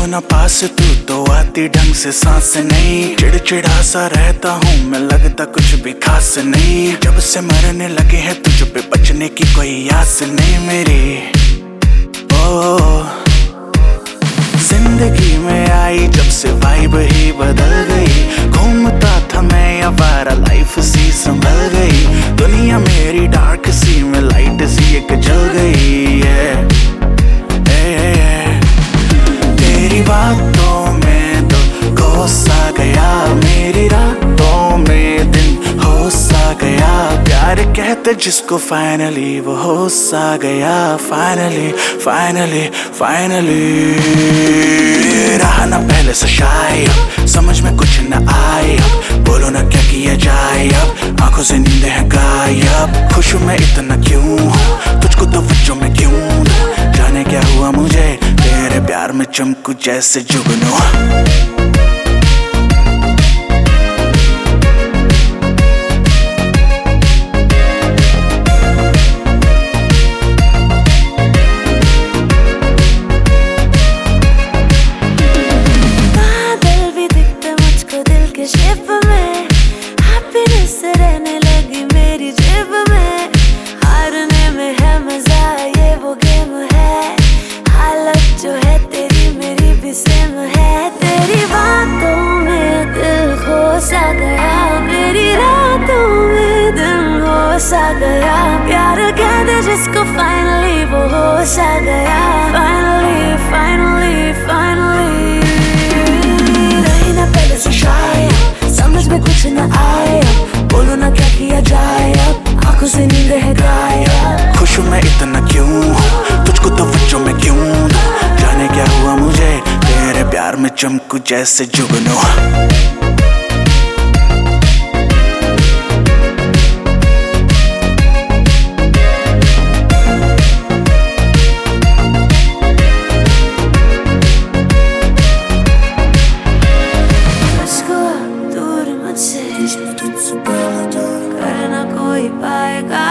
ना पास तू तो आती ढंग से सांस नहीं। चिड़चिड़ा सा रहता हूँ मैं, लगता कुछ भी खास नहीं। जब से मरने लगे हैं तुझ पे, बचने की कोई आस नहीं मेरी। ओ जिंदगी में आई जब से वाइब ही बदल गई। घूमता था मैं आवारा, लाइफ सी संभल गई। दुनिया मेरी डार्क सी में लाइट सी एक जल गई है। तेरी बातों में तो खो सा गया, मेरी रातों में दिन हो सा गया। प्यार कहते जिसको फाइनली वो हो सा गया। फाइनली फाइनली फाइनली रहा ना पहले से शायद, समझ में कुछ न आए अब। बोलो ना क्या किया जाए अब, आंखों से नींद है गायब। खुश मैं इतना क्यों हूँ, तुझको तो वजह में क्यों दूं। जाने क्या हुआ मुझे, तेरे प्यार में चमकू जैसे जुगनू। शेप में हैप्पीनेस रहने लगी मेरी जेब में। हारने में है मजा, ये वो गेम है। हालत जो है तेरी मेरी भी सेम है। तेरी बातों में दिल खो सा गया, मेरी रातों में दिन हो सा गया। प्यार कह दे जिसको फाइनली वो हो सा गया। फाइनली फाइनली फाइनली रही ना पहले से शायद, समझ में कुछ न आए। बोलो ना क्या किया जाए अब, आंखों से नींद है गायब। खुश मैं इतना क्यों हूँ, तुझको तो वजह में क्यों दूं। जाने क्या हुआ मुझे, तेरे प्यार में चमकू जैसे जुगनू। करना कोई पाएगा,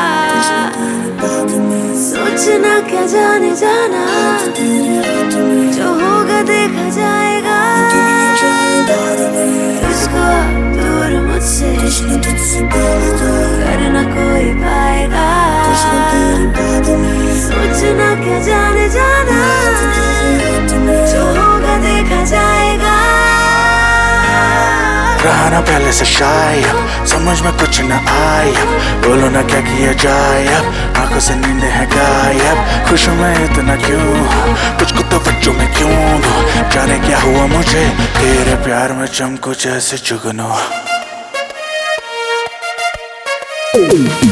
सोचना क्या जाने जाना। जो होगा देखा जाएगा, तुझको दूर मुझसे करना कोई पाएगा। सोचना क्या जाने जाना, जो होगा देखा जाएगा। रहा ना पहले से शायद, समझ में कुछ न आया। बोलो ना क्या किया जाए अब, आंखों से नींद है गायब। खुश मैं इतना क्यों हूँ, तुझको तो वजह में क्यों दूं। जाने क्या हुआ मुझे, तेरे प्यार में चमकू जैसे जुगनू।